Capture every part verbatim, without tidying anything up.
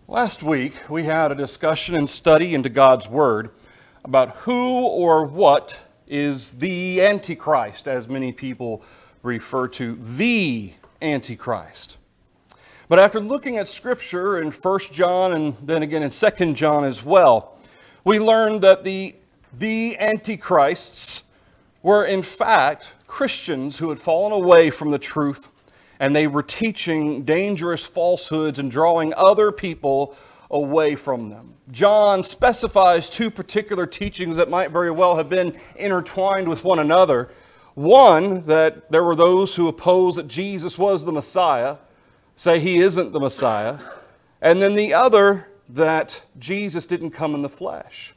Last week, we had a discussion and study into God's Word about who or what is the Antichrist, as many people refer to the Antichrist. But after looking at Scripture in First John and then again in Second John as well, we learned that the, the Antichrists were in fact Christians who had fallen away from the truth, and they were teaching dangerous falsehoods and drawing other people away from them. John specifies two particular teachings that might very well have been intertwined with one another. One, that there were those who oppose that Jesus was the Messiah, say he isn't the Messiah. And then the other, that Jesus didn't come in the flesh.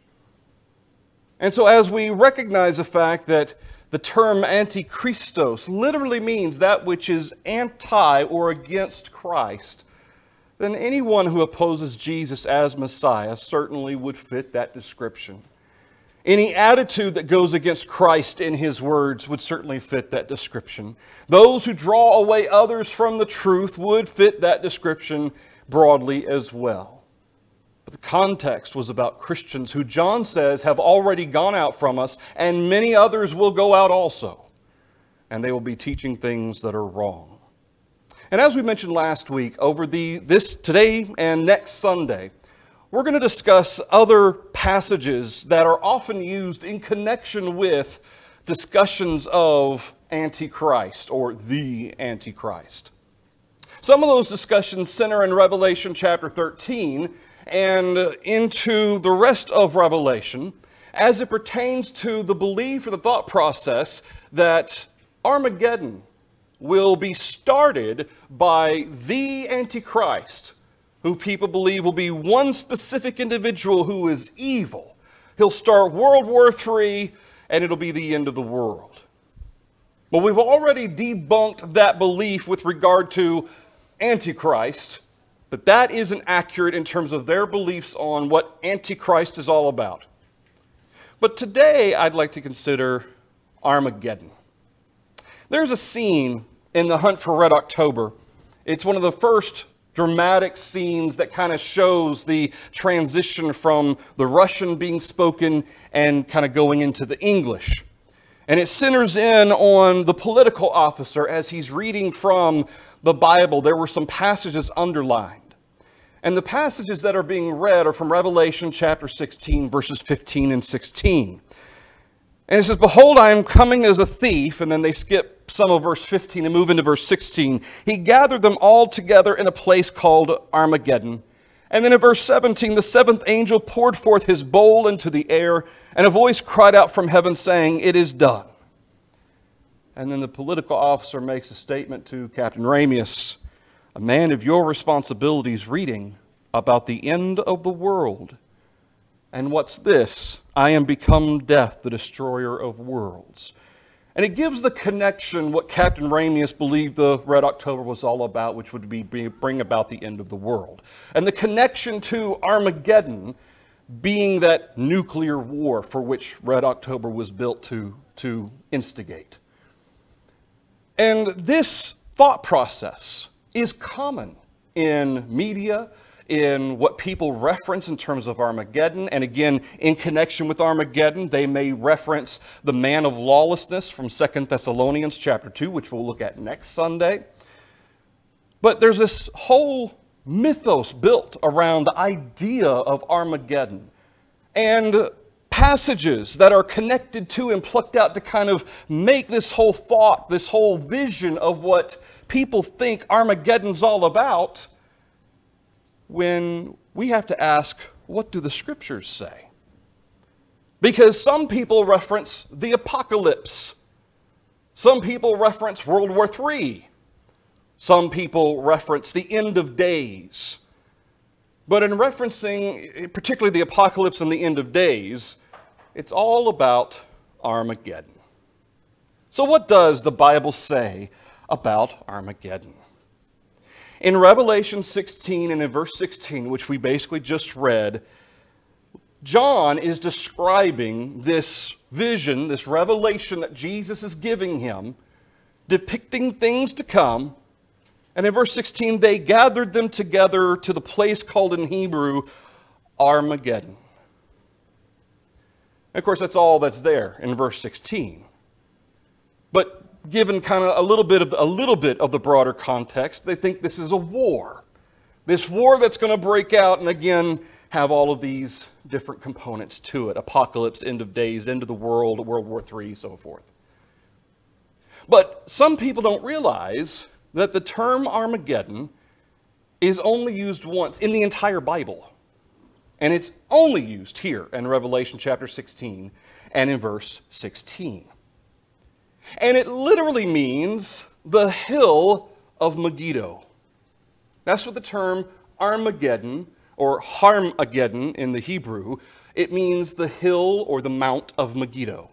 And so as we recognize the fact that the term antichristos literally means that which is anti or against Christ, then anyone who opposes Jesus as Messiah certainly would fit that description. Any attitude that goes against Christ in His words would certainly fit that description. Those who draw away others from the truth would fit that description broadly as well. But the context was about Christians who John says have already gone out from us, and many others will go out also. And they will be teaching things that are wrong. And as we mentioned last week, over the this today and next Sunday, we're going to discuss other passages that are often used in connection with discussions of Antichrist or the Antichrist. Some of those discussions center in Revelation chapter thirteen and into the rest of Revelation as it pertains to the belief or the thought process that Armageddon will be started by the Antichrist, who people believe will be one specific individual who is evil. He'll start World War Three, and it'll be the end of the world. But we've already debunked that belief with regard to Antichrist, but that isn't accurate in terms of their beliefs on what Antichrist is all about. But today, I'd like to consider Armageddon. There's a scene in The Hunt for Red October. It's one of the first dramatic scenes that kind of shows the transition from the Russian being spoken and kind of going into the English. And it centers in on the political officer as he's reading from the Bible. There were some passages underlined. And the passages that are being read are from Revelation chapter sixteen, verses fifteen and sixteen. And it says, "Behold, I am coming as a thief," and then they skip some of verse fifteen and move into verse sixteen. "He gathered them all together in a place called Armageddon." And then in verse seventeen, "The seventh angel poured forth his bowl into the air, and a voice cried out from heaven, saying, 'It is done.'" And then the political officer makes a statement to Captain Ramius, a man of your responsibilities, reading about the end of the world. "And what's this? I am become death, the destroyer of worlds." And it gives the connection what Captain Ramius believed the Red October was all about, which would be bring about the end of the world. And the connection to Armageddon being that nuclear war for which Red October was built to, to instigate. And this thought process is common in media, in what people reference in terms of Armageddon. And again, in connection with Armageddon, they may reference the man of lawlessness from Second Thessalonians chapter two, which we'll look at next Sunday. But there's this whole mythos built around the idea of Armageddon. And passages that are connected to and plucked out to kind of make this whole thought, this whole vision of what people think Armageddon's all about, when we have to ask, what do the Scriptures say? Because some people reference the apocalypse. Some people reference World War Three. Some people reference the end of days. But in referencing particularly the apocalypse and the end of days, it's all about Armageddon. So what does the Bible say about Armageddon? In Revelation sixteen and in verse sixteen, which we basically just read, John is describing this vision, this revelation that Jesus is giving him, depicting things to come. And in verse sixteen, they gathered them together to the place called in Hebrew Armageddon. And of course, that's all that's there in verse sixteen. But given kind of a little bit of a little bit of the broader context, they think this is a war. This war that's going to break out and again have all of these different components to it. Apocalypse, end of days, end of the world, World War Three, so forth. But some people don't realize that the term Armageddon is only used once in the entire Bible. And it's only used here in Revelation chapter sixteen and in verse sixteen. And it literally means the hill of Megiddo. That's what the term Armageddon, or Harmageddon in the Hebrew, it means the hill or the mount of Megiddo.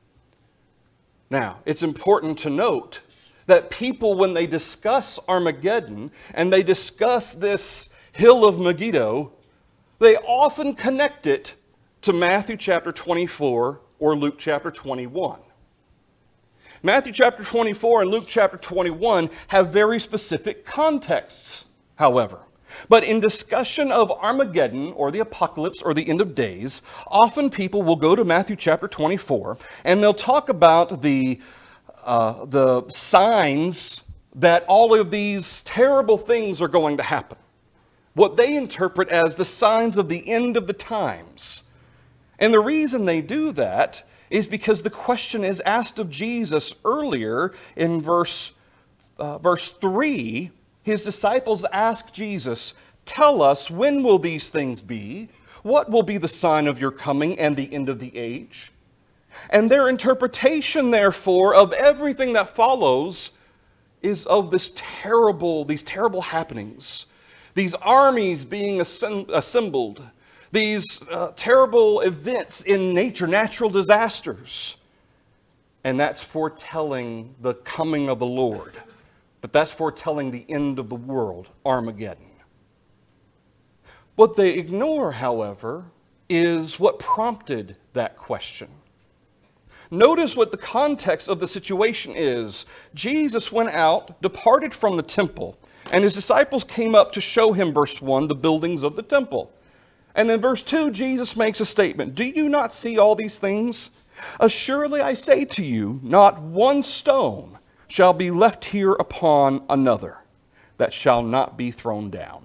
Now, it's important to note that people, when they discuss Armageddon and they discuss this hill of Megiddo, they often connect it to Matthew chapter twenty-four or Luke chapter twenty-one. Matthew chapter twenty-four and Luke chapter twenty-one have very specific contexts, however. But in discussion of Armageddon or the apocalypse or the end of days, often people will go to Matthew chapter twenty-four and they'll talk about the, uh, the signs that all of these terrible things are going to happen. What they interpret as the signs of the end of the times. And the reason they do that is because the question is asked of Jesus earlier in verse, uh, verse three. His disciples ask Jesus, "Tell us, when will these things be? What will be the sign of your coming and the end of the age?" And their interpretation, therefore, of everything that follows is of this terrible, these terrible happenings, these armies being assembled, these uh, terrible events in nature, natural disasters. And that's foretelling the coming of the Lord. But that's foretelling the end of the world, Armageddon. What they ignore, however, is what prompted that question. Notice what the context of the situation is. Jesus went out, departed from the temple, and his disciples came up to show him, verse one, the buildings of the temple. And in verse two, Jesus makes a statement. "Do you not see all these things? Assuredly I say to you, not one stone shall be left here upon another that shall not be thrown down."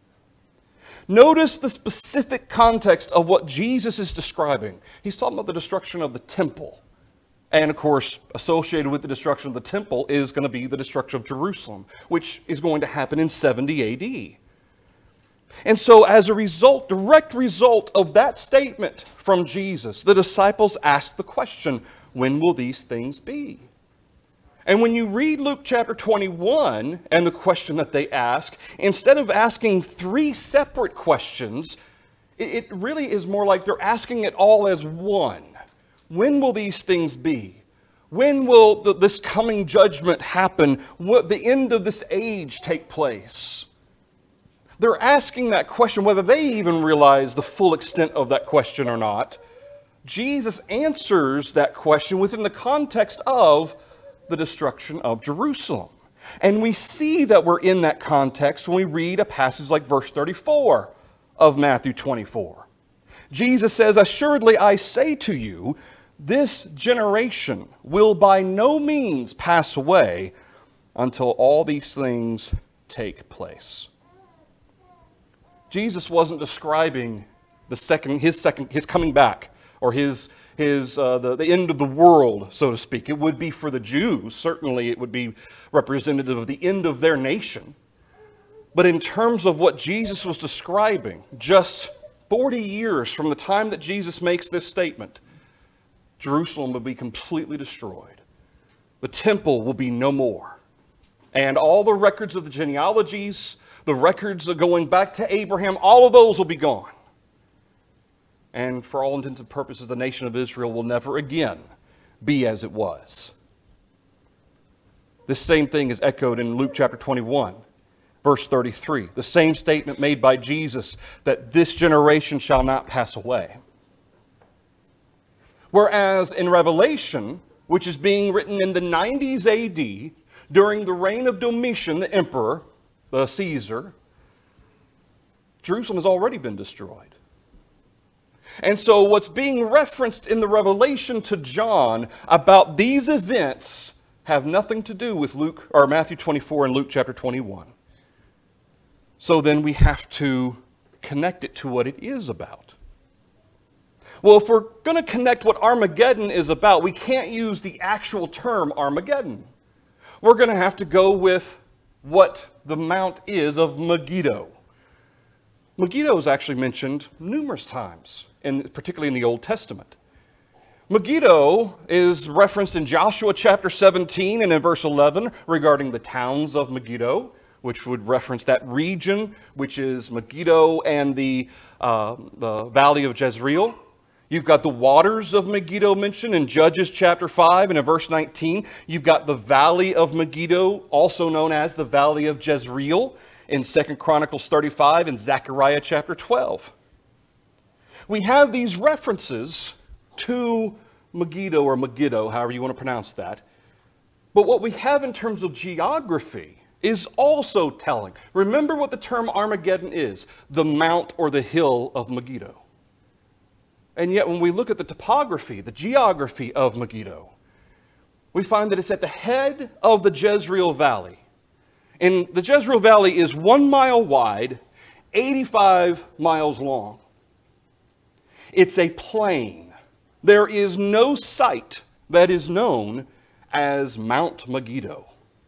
Notice the specific context of what Jesus is describing. He's talking about the destruction of the temple. And of course, associated with the destruction of the temple is going to be the destruction of Jerusalem, which is going to happen in seventy A D. And so as a result, direct result of that statement from Jesus, the disciples ask the question, when will these things be? And when you read Luke chapter twenty-one and the question that they ask, instead of asking three separate questions, it really is more like they're asking it all as one. When will these things be? When will the, this coming judgment happen? Will the end of this age take place? They're asking that question, whether they even realize the full extent of that question or not. Jesus answers that question within the context of the destruction of Jerusalem. And we see that we're in that context when we read a passage like verse thirty-four of Matthew twenty-four. Jesus says, "Assuredly I say to you, this generation will by no means pass away until all these things take place." Jesus wasn't describing the second, his second, his coming back, or his his uh, the, the end of the world, so to speak. It would be for the Jews. Certainly it would be representative of the end of their nation. But in terms of what Jesus was describing, just forty years from the time that Jesus makes this statement, Jerusalem will be completely destroyed. The temple will be no more. And all the records of the genealogies, the records of going back to Abraham, all of those will be gone. And for all intents and purposes, the nation of Israel will never again be as it was. This same thing is echoed in Luke chapter twenty-one, verse thirty-three. The same statement made by Jesus that this generation shall not pass away. Whereas in Revelation, which is being written in the nineties A D, during the reign of Domitian, the emperor, the Caesar, Jerusalem has already been destroyed. And so what's being referenced in the Revelation to John about these events have nothing to do with Luke or Matthew twenty-four and Luke chapter twenty-one. So then we have to connect it to what it is about. Well, if we're going to connect what Armageddon is about, we can't use the actual term Armageddon. We're going to have to go with what the mount is of Megiddo. Megiddo is actually mentioned numerous times, in, particularly in the Old Testament. Megiddo is referenced in Joshua chapter seventeen and in verse eleven regarding the towns of Megiddo, which would reference that region, which is Megiddo and the, uh, the valley of Jezreel. You've got the waters of Megiddo mentioned in Judges chapter five and in verse nineteen. You've got the valley of Megiddo, also known as the valley of Jezreel, in Second Chronicles thirty-five and Zechariah chapter twelve. We have these references to Megiddo or Megiddo, however you want to pronounce that. But what we have in terms of geography is also telling. Remember what the term Armageddon is, the mount or the hill of Megiddo. And yet when we look at the topography, the geography of Megiddo, we find that it's at the head of the Jezreel Valley. And the Jezreel Valley is one mile wide, eighty-five miles long. It's a plain. There is no site that is known as Mount Megiddo.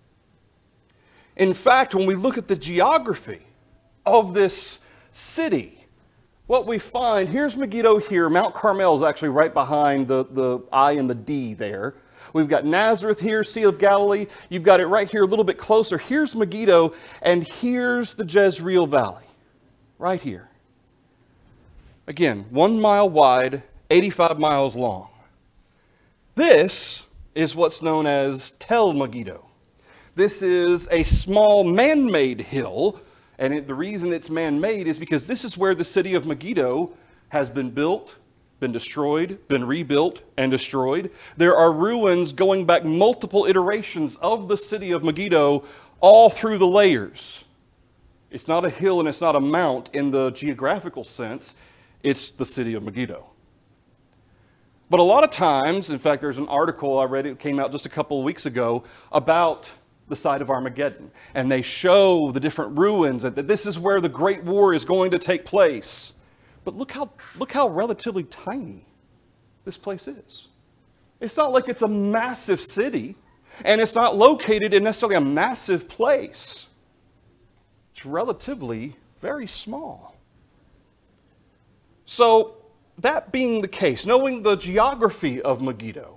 In fact, when we look at the geography of this city, what we find, here's Megiddo here. Mount Carmel is actually right behind the, the I and the D there. We've got Nazareth here, Sea of Galilee. You've got it right here a little bit closer. Here's Megiddo, and here's the Jezreel Valley, right here. Again, one mile wide, eighty-five miles long. This is what's known as Tel Megiddo. This is a small man-made hill, and it, the reason it's man-made is because this is where the city of Megiddo has been built, been destroyed, been rebuilt, and destroyed. There are ruins going back multiple iterations of the city of Megiddo all through the layers. It's not a hill and it's not a mount in the geographical sense. It's the city of Megiddo. But a lot of times, in fact, there's an article I read, it came out just a couple of weeks ago, about the site of Armageddon. And they show the different ruins and that this is where the Great War is going to take place. But look how, look how relatively tiny this place is. It's not like it's a massive city, and it's not located in necessarily a massive place. It's relatively very small. So, that being the case, knowing the geography of Megiddo,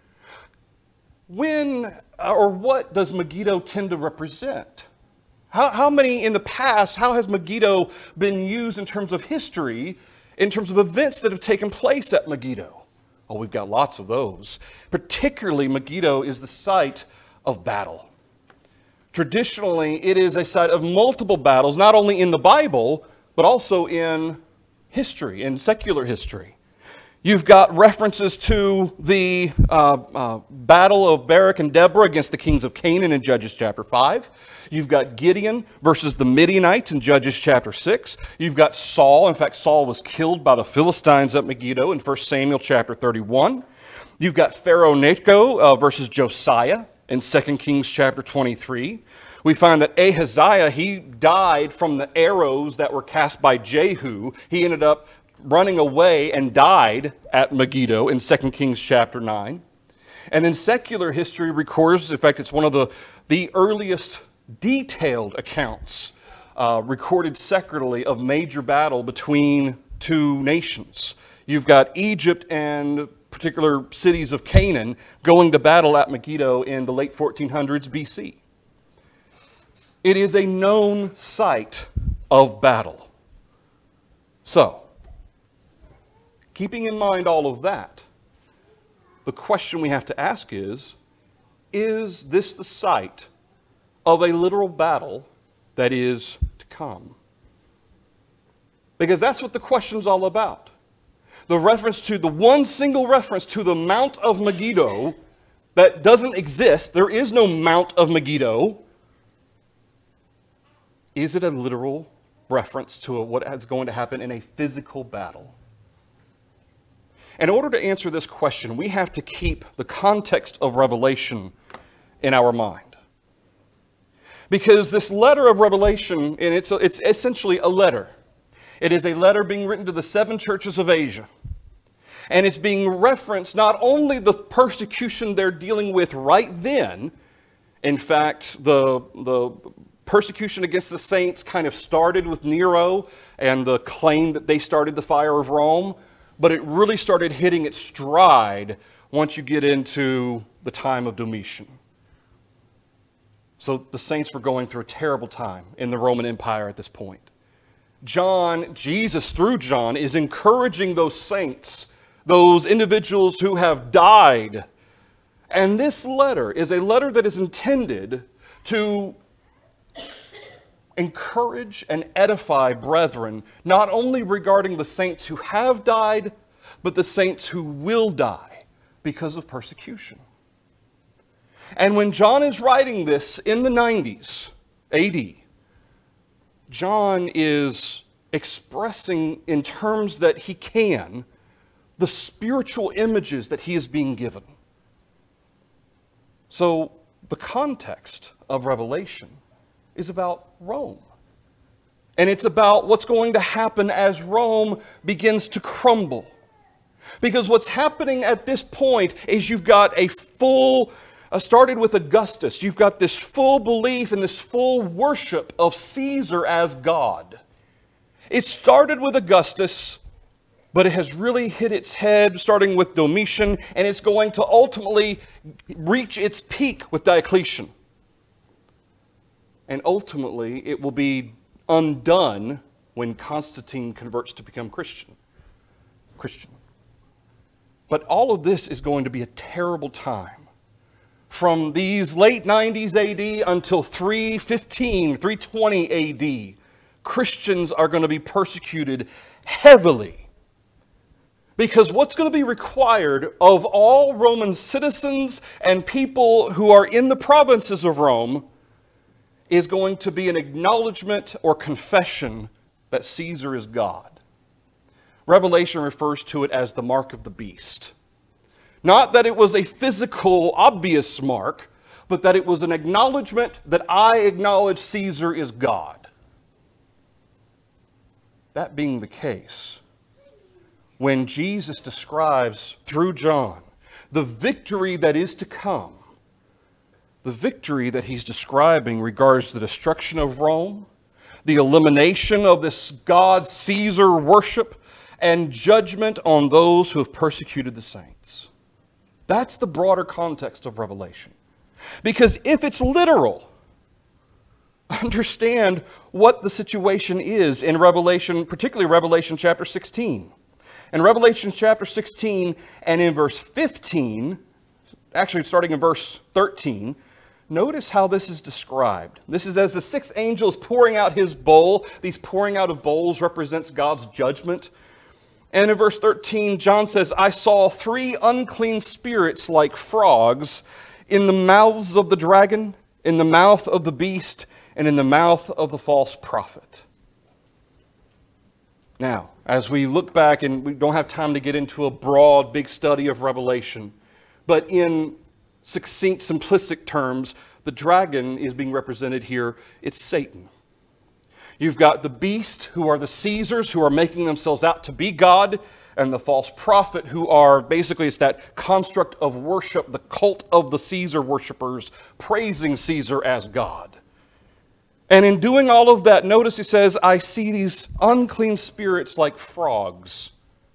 when or what does Megiddo tend to represent? How, how many in the past, how has Megiddo been used in terms of history, in terms of events that have taken place at Megiddo? Oh, we've got lots of those. Particularly, Megiddo is the site of battle. Traditionally, it is a site of multiple battles, not only in the Bible, but also in history, in secular history. You've got references to the uh, uh, battle of Barak and Deborah against the kings of Canaan in Judges chapter five. You've got Gideon versus the Midianites in Judges chapter six. You've got Saul. In fact, Saul was killed by the Philistines at Megiddo in First Samuel chapter thirty-one. You've got Pharaoh Necho uh, versus Josiah in Second Kings chapter twenty-three. We find that Ahaziah, he died from the arrows that were cast by Jehu. He ended up running away and died at Megiddo in Second Kings chapter nine. And then secular history records, in fact, it's one of the, the earliest detailed accounts uh, recorded secularly of major battle between two nations. You've got Egypt and particular cities of Canaan going to battle at Megiddo in the late fourteen hundreds B C. It is a known site of battle. So, keeping in mind all of that, the question we have to ask is, is this the site of a literal battle that is to come? Because that's what the question's all about. The reference to, the one single reference to the Mount of Megiddo that doesn't exist. There is no Mount of Megiddo. Is it a literal reference to what is going to happen in a physical battle? In order to answer this question, we have to keep the context of Revelation in our mind. Because this letter of Revelation, and it's, it's essentially a letter. It is a letter being written to the seven churches of Asia. And it's being referenced not only the persecution they're dealing with right then. In fact, the, the persecution against the saints kind of started with Nero and the claim that they started the fire of Rome. But it really started hitting its stride once you get into the time of Domitian. So the saints were going through a terrible time in the Roman Empire at this point. John, Jesus through John, is encouraging those saints, those individuals who have died. And this letter is a letter that is intended to encourage and edify brethren, not only regarding the saints who have died, but the saints who will die because of persecution. And when John is writing this in the nineties A D, John is expressing in terms that he can the spiritual images that he is being given. So the context of Revelation is about Rome. And it's about what's going to happen as Rome begins to crumble. Because what's happening at this point is you've got a full, uh, started with Augustus, you've got this full belief and this full worship of Caesar as God. It started with Augustus, but it has really hit its head starting with Domitian, and it's going to ultimately reach its peak with Diocletian. And ultimately, it will be undone when Constantine converts to become Christian. Christian. But all of this is going to be a terrible time. From these late nineties A D until three fifteen, three twenty A D, Christians are going to be persecuted heavily. Because what's going to be required of all Roman citizens and people who are in the provinces of Rome is going to be an acknowledgement or confession that Caesar is God. Revelation refers to it as the mark of the beast. Not that it was a physical, obvious mark, but that it was an acknowledgement that I acknowledge Caesar is God. That being the case, when Jesus describes through John the victory that is to come, the victory that he's describing regards the destruction of Rome, the elimination of this God Caesar worship, and judgment on those who have persecuted the saints. That's the broader context of Revelation. Because if it's literal, understand what the situation is in Revelation, particularly Revelation chapter sixteen. In Revelation chapter sixteen and in verse fifteen, actually starting in verse thirteen, notice how this is described. This is as the sixth angel is pouring out his bowl. These pouring out of bowls represents God's judgment. And in verse thirteen, John says, I saw three unclean spirits like frogs in the mouths of the dragon, in the mouth of the beast, and in the mouth of the false prophet. Now, as we look back, and we don't have time to get into a broad, big study of Revelation, but in succinct, simplistic terms, the dragon is being represented here. It's Satan. You've got the beast, who are the Caesars, who are making themselves out to be God, and the false prophet, who are basically, it's that construct of worship, the cult of the Caesar worshipers, praising Caesar as God. And in doing all of that, notice he says, I see these unclean spirits like frogs.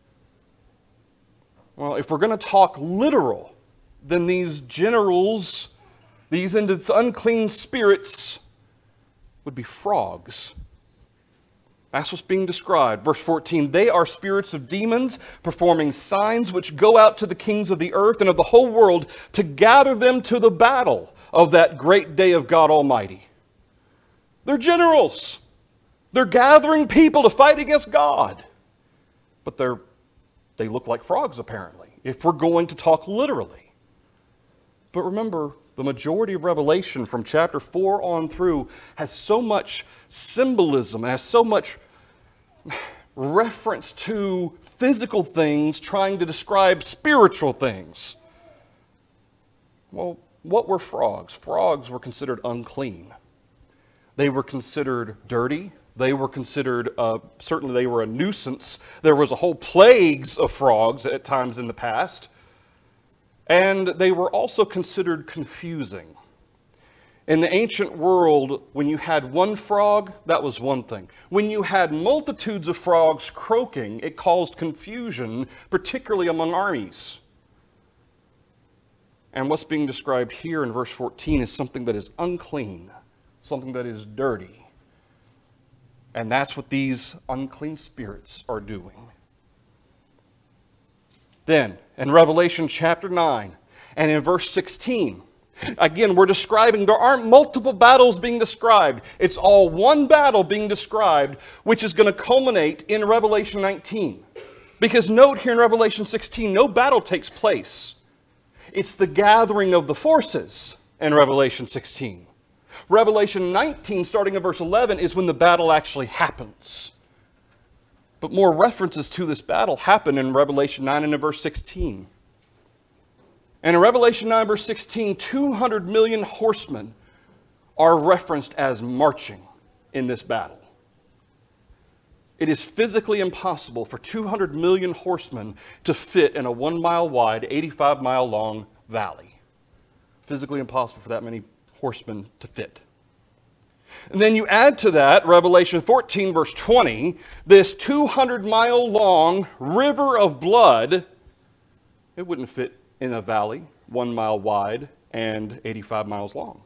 Well, if we're going to talk literal, then these generals, these unclean spirits, would be frogs. That's what's being described. Verse fourteen, they are spirits of demons, performing signs which go out to the kings of the earth and of the whole world to gather them to the battle of that great day of God Almighty. They're generals. They're gathering people to fight against God. But they're, they look like frogs, apparently, if we're going to talk literally. But remember, the majority of Revelation from chapter four on through has so much symbolism, and has so much reference to physical things trying to describe spiritual things. Well, what were frogs? Frogs were considered unclean. They were considered dirty. They were considered, uh, certainly they were a nuisance. There was a whole plagues of frogs at times in the past. And they were also considered confusing. In the ancient world, when you had one frog, that was one thing. When you had multitudes of frogs croaking, it caused confusion, particularly among armies. And what's being described here in verse fourteen is something that is unclean, something that is dirty. And that's what these unclean spirits are doing. Then, in Revelation chapter nine and in verse sixteen, again, we're describing, there aren't multiple battles being described. It's all one battle being described, which is going to culminate in Revelation nineteen. Because note here in Revelation sixteen, no battle takes place. It's the gathering of the forces in Revelation sixteen. Revelation nineteen, starting in verse eleven, is when the battle actually happens. But more references to this battle happen in Revelation nine and in verse sixteen. And in Revelation nine, verse sixteen, two hundred million horsemen are referenced as marching in this battle. It is physically impossible for two hundred million horsemen to fit in a one mile wide, eighty-five mile long valley. Physically impossible for that many horsemen to fit. And then you add to that Revelation fourteen, verse twenty, this two hundred mile long river of blood. It wouldn't fit in a valley, one mile wide and eighty-five miles long.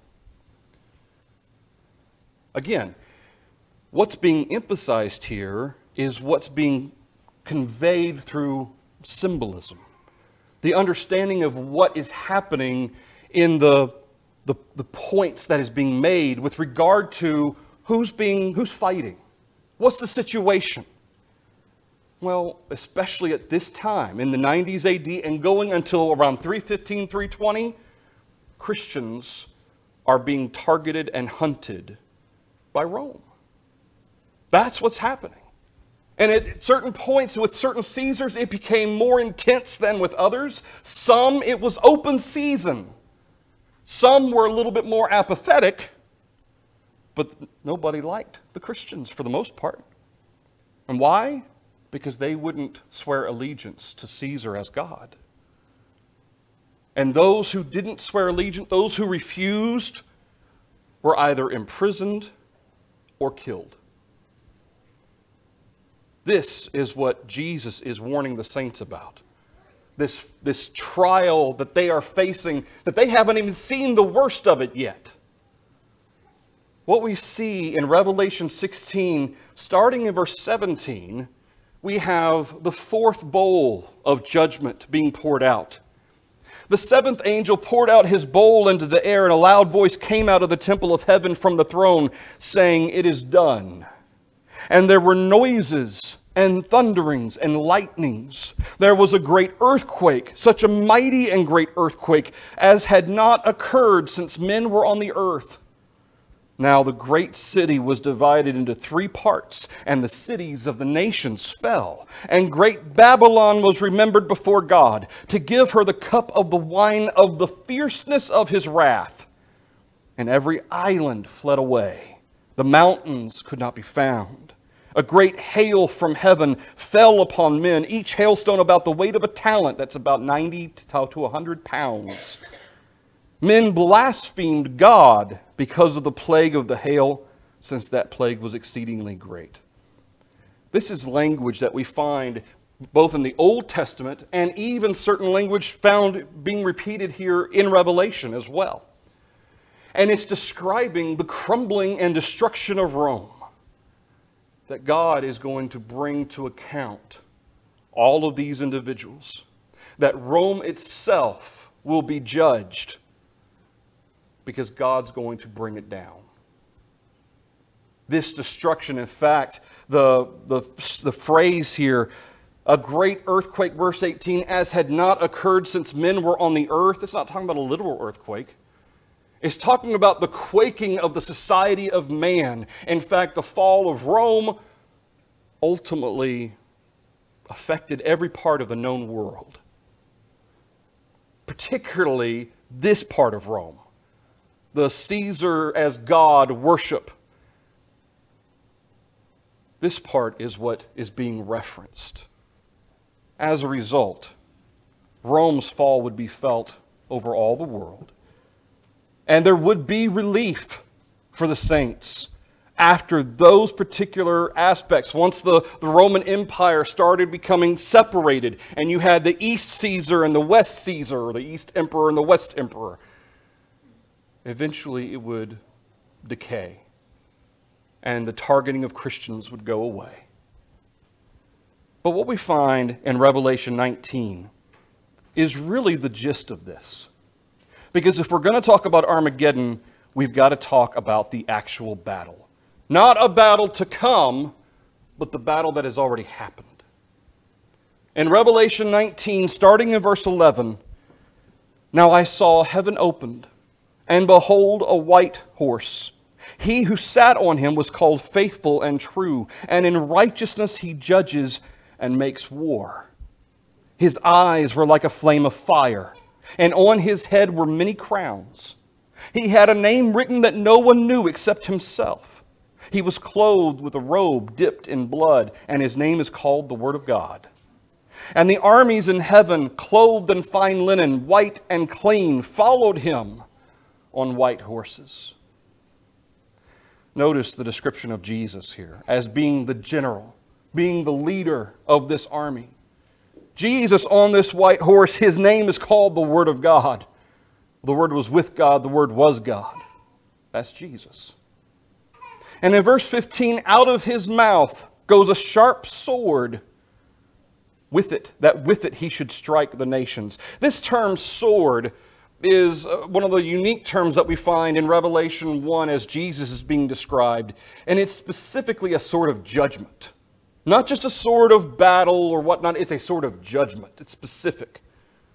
Again, what's being emphasized here is what's being conveyed through symbolism. The understanding of what is happening in the, the, the points that is being made with regard to who's being, who's fighting. What's the situation? Well, especially at this time, in the nineties A D and going until around three fifteen, three twenty, Christians are being targeted and hunted by Rome. That's what's happening. And at certain points with certain Caesars, it became more intense than with others. Some, it was open season. Some were a little bit more apathetic, but nobody liked the Christians for the most part. And why? Because they wouldn't swear allegiance to Caesar as God. And those who didn't swear allegiance, those who refused, were either imprisoned or killed. This is what Jesus is warning the saints about. This, this trial that they are facing, that they haven't even seen the worst of it yet. What we see in Revelation sixteen, starting in verse seventeen, we have the fourth bowl of judgment being poured out. The seventh angel poured out his bowl into the air, and a loud voice came out of the temple of heaven from the throne, saying, "It is done." And there were noises and thunderings and lightnings. There was a great earthquake, such a mighty and great earthquake as had not occurred since men were on the earth. Now the great city was divided into three parts, and the cities of the nations fell. And great Babylon was remembered before God, to give her the cup of the wine of the fierceness of his wrath. And every island fled away. The mountains could not be found. A great hail from heaven fell upon men, each hailstone about the weight of a talent. That's about ninety to one hundred pounds. Men blasphemed God because of the plague of the hail, since that plague was exceedingly great. This is language that we find both in the Old Testament and even certain language found being repeated here in Revelation as well. And it's describing the crumbling and destruction of Rome, that God is going to bring to account all of these individuals, that Rome itself will be judged because God's going to bring it down. This destruction, in fact, the, the, the phrase here a great earthquake, verse eighteen, as had not occurred since men were on the earth. It's not talking about a literal earthquake. It's talking about the quaking of the society of man. In fact, the fall of Rome ultimately affected every part of the known world, particularly this part of Rome, the Caesar as God worship. This part is what is being referenced. As a result, Rome's fall would be felt over all the world, and there would be relief for the saints after those particular aspects. Once the, the Roman Empire started becoming separated, and you had the East Caesar and the West Caesar, or the East Emperor and the West Emperor, eventually it would decay, and the targeting of Christians would go away. But what we find in Revelation nineteen is really the gist of this. Because if we're going to talk about Armageddon, we've got to talk about the actual battle. Not a battle to come, but the battle that has already happened. In Revelation nineteen, starting in verse eleven, "Now I saw heaven opened, and behold, a white horse. He who sat on him was called Faithful and True, and in righteousness he judges and makes war. His eyes were like a flame of fire, and on his head were many crowns. He had a name written that no one knew except himself. He was clothed with a robe dipped in blood, and his name is called the Word of God. And the armies in heaven, clothed in fine linen, white and clean, followed him on white horses." Notice the description of Jesus here as being the general, being the leader of this army. Jesus on this white horse, his name is called the Word of God. The Word was with God, the Word was God. That's Jesus. And in verse fifteen, "Out of his mouth goes a sharp sword. With it, that with it he should strike the nations." This term sword is one of the unique terms that we find in Revelation one as Jesus is being described. And it's specifically a sword of judgment. Not just a sword of battle or whatnot, it's a sword of judgment. It's specific.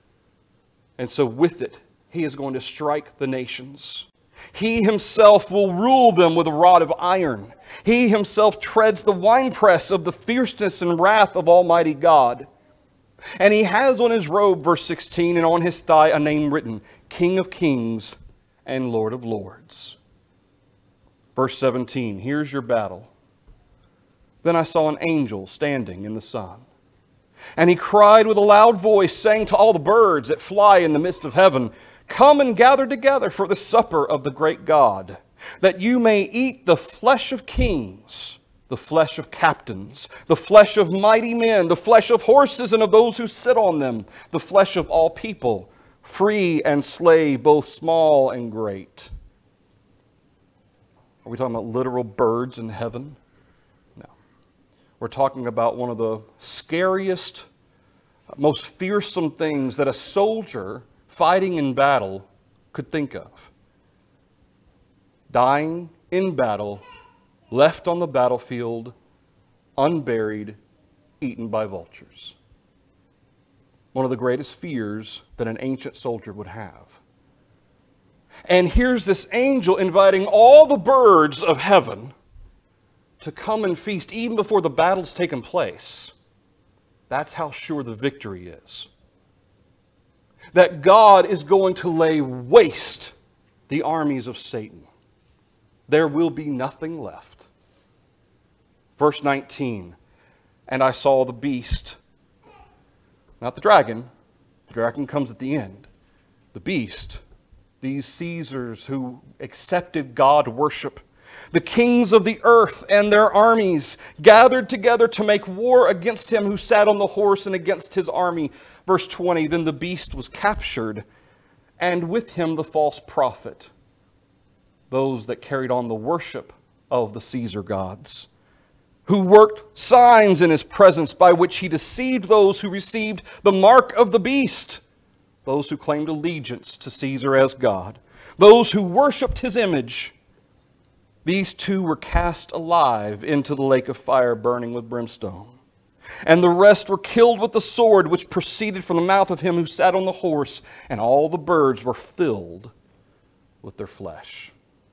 And so with it, he is going to strike the nations. He himself will rule them with a rod of iron. He himself treads the winepress of the fierceness and wrath of Almighty God. And he has on his robe, verse sixteen, and on his thigh a name written, King of Kings and Lord of Lords. Verse seventeen, here's your battle. "Then I saw an angel standing in the sun. And he cried with a loud voice, saying to all the birds that fly in the midst of heaven, Come and gather together for the supper of the great God, that you may eat the flesh of kings, the flesh of captains, the flesh of mighty men, the flesh of horses and of those who sit on them, the flesh of all people, free and slave, both small and great." Are we talking about literal birds in heaven? No. We're talking about one of the scariest, most fearsome things that a soldier fighting in battle could think of. Dying in battle, left on the battlefield, unburied, eaten by vultures. One of the greatest fears that an ancient soldier would have. And here's this angel inviting all the birds of heaven to come and feast even before the battle's taken place. That's how sure the victory is. That God is going to lay waste the armies of Satan. There will be nothing left. Verse nineteen, "And I saw the beast," not the dragon, the dragon comes at the end. The beast, these Caesars who accepted God worship, the kings of the earth and their armies gathered together to make war against him who sat on the horse and against his army. Verse twenty, "Then the beast was captured, and with him the false prophet," those that carried on the worship of the Caesar gods, "who worked signs in his presence by which he deceived those who received the mark of the beast," those who claimed allegiance to Caesar as God, those who worshipped his image. These two were cast alive into the lake of fire burning with brimstone. And the rest were killed with the sword which proceeded from the mouth of him who sat on the horse, and all the birds were filled with their flesh.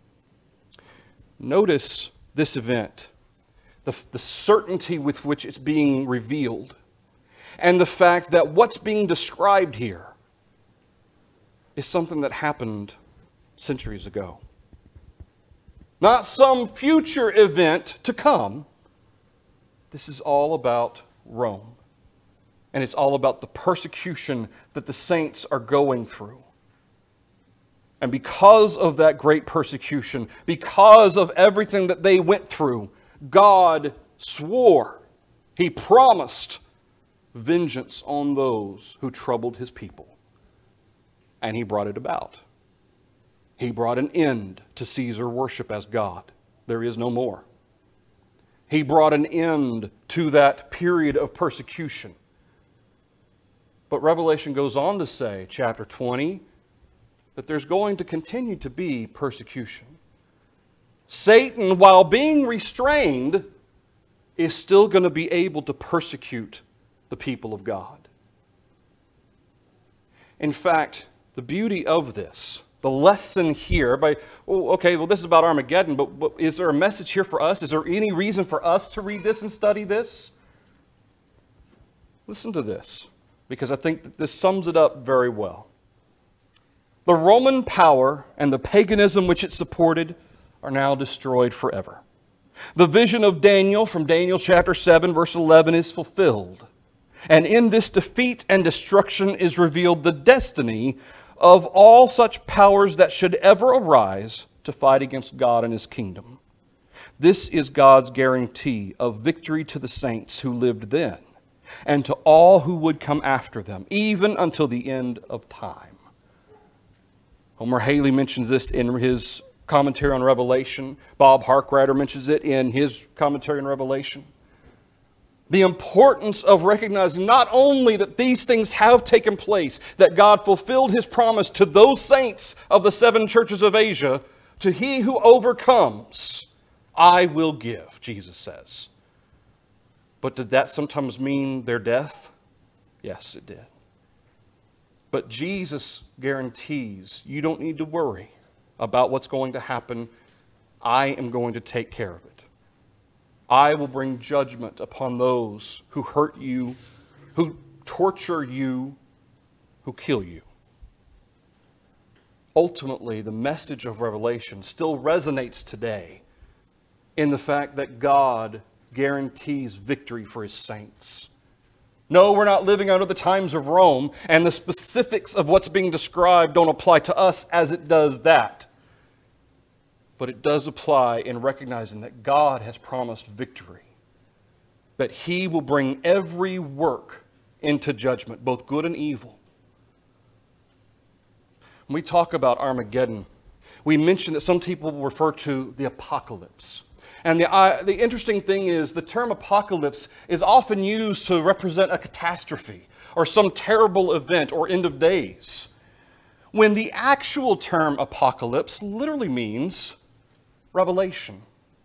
Notice this event, the, the certainty with which it's being revealed, and the fact that what's being described here is something that happened centuries ago. Not some future event to come. This is all about Rome. And it's all about the persecution that the saints are going through. And because of that great persecution, because of everything that they went through, God swore, He promised vengeance on those who troubled His people. And He brought it about. He brought an end to Caesar worship as God. There is no more. He brought an end to that period of persecution. But Revelation goes on to say, chapter twenty, that there's going to continue to be persecution. Satan, while being restrained, is still going to be able to persecute the people of God. In fact, the beauty of this, the lesson here, by, oh, okay, well, this is about Armageddon, but, but is there a message here for us? Is there any reason for us to read this and study this? Listen to this, because I think that this sums it up very well. The Roman power and the paganism which it supported are now destroyed forever. The vision of Daniel from Daniel chapter seven, verse eleven is fulfilled. And in this defeat and destruction is revealed the destiny of all such powers that should ever arise to fight against God and His kingdom. This is God's guarantee of victory to the saints who lived then, and to all who would come after them, even until the end of time. Homer Haley mentions this in his commentary on Revelation. Bob Harkrider mentions it in his commentary on Revelation. The importance of recognizing not only that these things have taken place, that God fulfilled His promise to those saints of the seven churches of Asia, to he who overcomes, I will give, Jesus says. But did that sometimes mean their death? Yes, it did. But Jesus guarantees you don't need to worry about what's going to happen. I am going to take care of it. I will bring judgment upon those who hurt you, who torture you, who kill you. Ultimately, the message of Revelation still resonates today in the fact that God guarantees victory for His saints. No, we're not living under the times of Rome, and the specifics of what's being described don't apply to us as it does that. But it does apply in recognizing that God has promised victory, that He will bring every work into judgment, both good and evil. When we talk about Armageddon, we mention that some people refer to the apocalypse. And the, uh, the interesting thing is the term apocalypse is often used to represent a catastrophe or some terrible event or end of days, when the actual term apocalypse literally means revelation.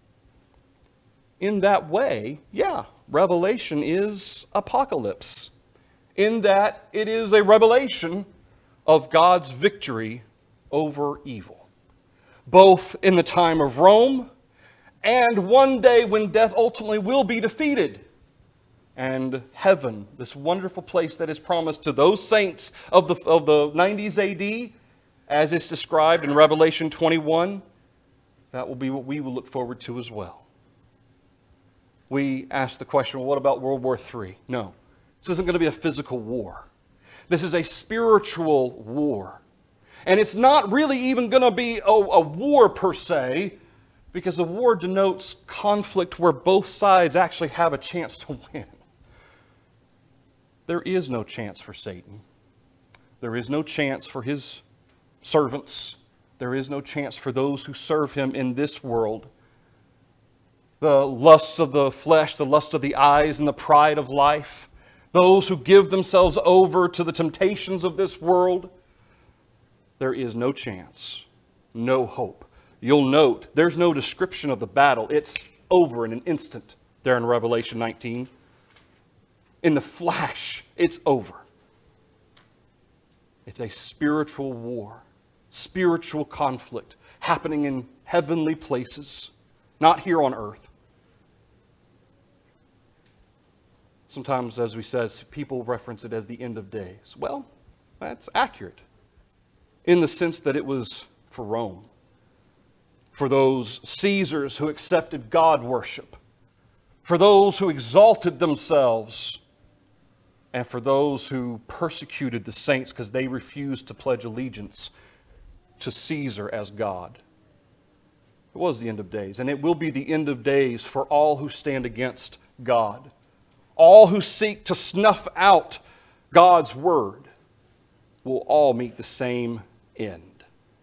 In that way, yeah, Revelation is apocalypse, in that it is a revelation of God's victory over evil, both in the time of Rome and one day when death ultimately will be defeated. And heaven, this wonderful place that is promised to those saints of the, of the nineties A D, as it's described in Revelation twenty-one, that will be what we will look forward to as well. We ask the question, well, what about World War Three? No, this isn't going to be a physical war. This is a spiritual war. And it's not really even going to be a, a war per se, because a war denotes conflict where both sides actually have a chance to win. There is no chance for Satan. There is no chance for his servants. There is no chance for those who serve him in this world. The lusts of the flesh, the lust of the eyes, and the pride of life, those who give themselves over to the temptations of this world, there is no chance, no hope. You'll note there's no description of the battle. It's over in an instant there in Revelation nineteen. In the flash, it's over. It's a spiritual war, spiritual conflict happening in heavenly places, not here on earth. Sometimes, as we said, people reference it as the end of days. Well, that's accurate in the sense that it was for Rome, for those Caesars who accepted God worship, for those who exalted themselves, and for those who persecuted the saints because they refused to pledge allegiance to Caesar as God. It was the end of days, and it will be the end of days for all who stand against God. All who seek to snuff out God's word will all meet the same end.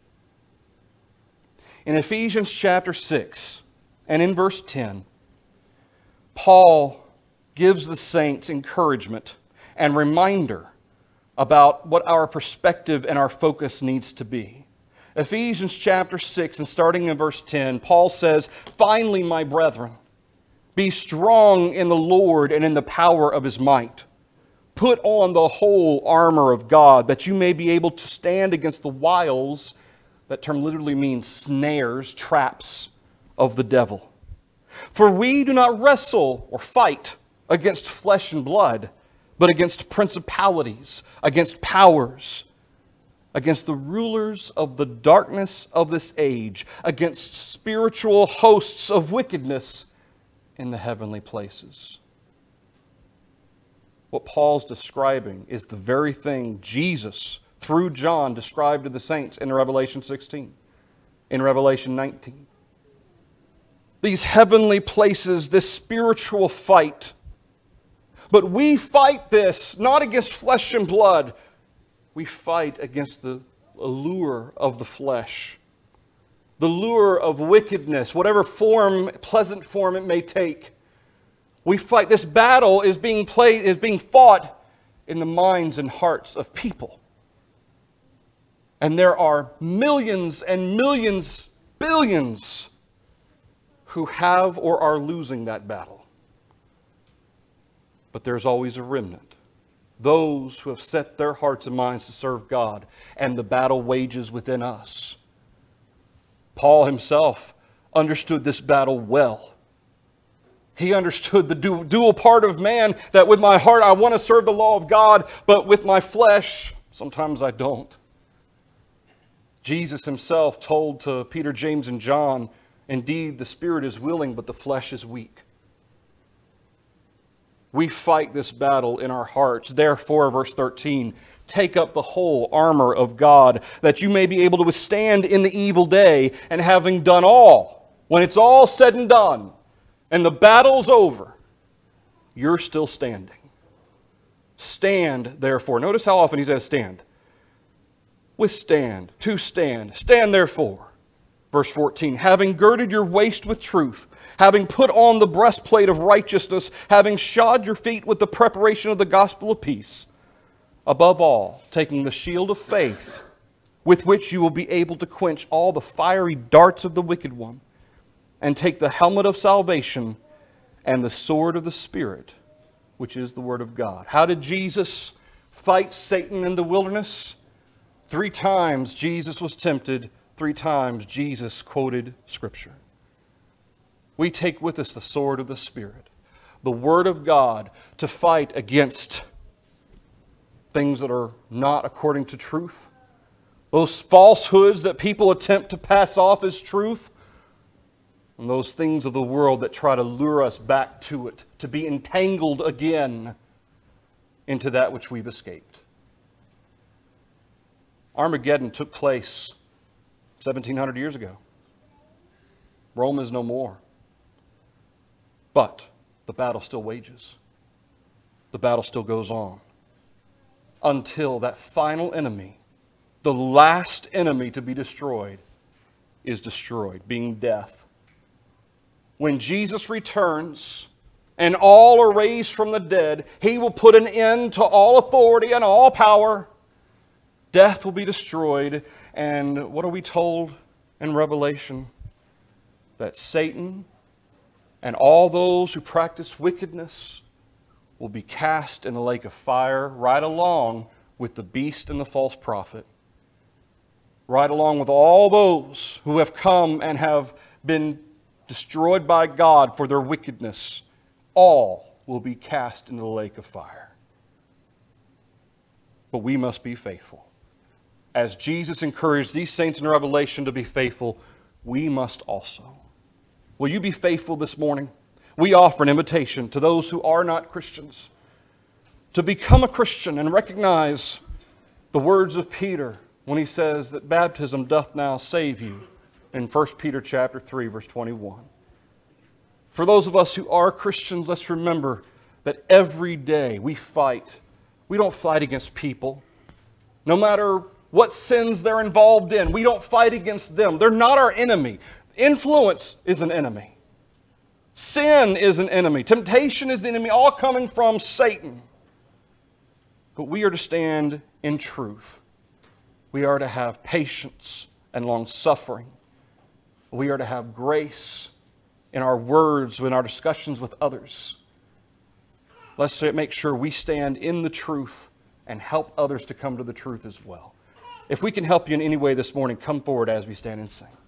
In Ephesians chapter six and in verse ten, Paul gives the saints encouragement and reminder about what our perspective and our focus needs to be. Ephesians chapter six and starting in verse ten, Paul says, "Finally, my brethren, be strong in the Lord and in the power of His might. Put on the whole armor of God, that you may be able to stand against the wiles," that term literally means snares, traps, "of the devil. For we do not wrestle or fight against flesh and blood, but against principalities, against powers, against the rulers of the darkness of this age, against spiritual hosts of wickedness in the heavenly places." What Paul's describing is the very thing Jesus, through John, described to the saints in Revelation sixteen, in Revelation nineteen. These heavenly places, this spiritual fight. But we fight this not against flesh and blood. We fight against the allure of the flesh, the lure of wickedness, whatever form, pleasant form it may take. We fight. This battle is being played, is being fought in the minds and hearts of people. And there are millions and millions, billions who have or are losing that battle. But there's always a remnant. Those who have set their hearts and minds to serve God, and the battle wages within us. Paul himself understood this battle well. He understood the dual part of man, that with my heart I want to serve the law of God, but with my flesh, sometimes I don't. Jesus himself told to Peter, James, and John, "Indeed, the spirit is willing, but the flesh is weak." We fight this battle in our hearts. Therefore, verse thirteen, "Take up the whole armor of God, that you may be able to withstand in the evil day, and having done all," when it's all said and done, and the battle's over, you're still standing. Stand, therefore. Notice how often he says stand. Withstand, to stand. Stand, therefore. Verse fourteen, "Having girded your waist with truth, having put on the breastplate of righteousness, having shod your feet with the preparation of the gospel of peace, above all, taking the shield of faith, with which you will be able to quench all the fiery darts of the wicked one, and take the helmet of salvation and the sword of the Spirit, which is the word of God." How did Jesus fight Satan in the wilderness? Three times Jesus was tempted. Three times Jesus quoted Scripture. We take with us the sword of the Spirit, the Word of God, to fight against things that are not according to truth, those falsehoods that people attempt to pass off as truth, and those things of the world that try to lure us back to it, to be entangled again into that which we've escaped. Armageddon took place seventeen hundred years ago. Rome is no more. But the battle still wages. The battle still goes on until that final enemy, the last enemy to be destroyed, is destroyed, being death. When Jesus returns and all are raised from the dead, He will put an end to all authority and all power. Death will be destroyed. And what are we told in Revelation? That Satan and all those who practice wickedness will be cast in the lake of fire right along with the beast and the false prophet, right along with all those who have come and have been destroyed by God for their wickedness. All will be cast into the lake of fire. But we must be faithful. As Jesus encouraged these saints in Revelation to be faithful, we must also. Will you be faithful this morning? We offer an invitation to those who are not Christians to become a Christian and recognize the words of Peter when he says that baptism doth now save you in First Peter chapter three, verse twenty-one. For those of us who are Christians, let's remember that every day we fight. We don't fight against people. No matter what sins they're involved in, we don't fight against them. They're not our enemy. Influence is an enemy. Sin is an enemy. Temptation is the enemy, all coming from Satan. But we are to stand in truth. We are to have patience and long-suffering. We are to have grace in our words, in our discussions with others. Let's make sure we stand in the truth and help others to come to the truth as well. If we can help you in any way this morning, come forward as we stand and sing.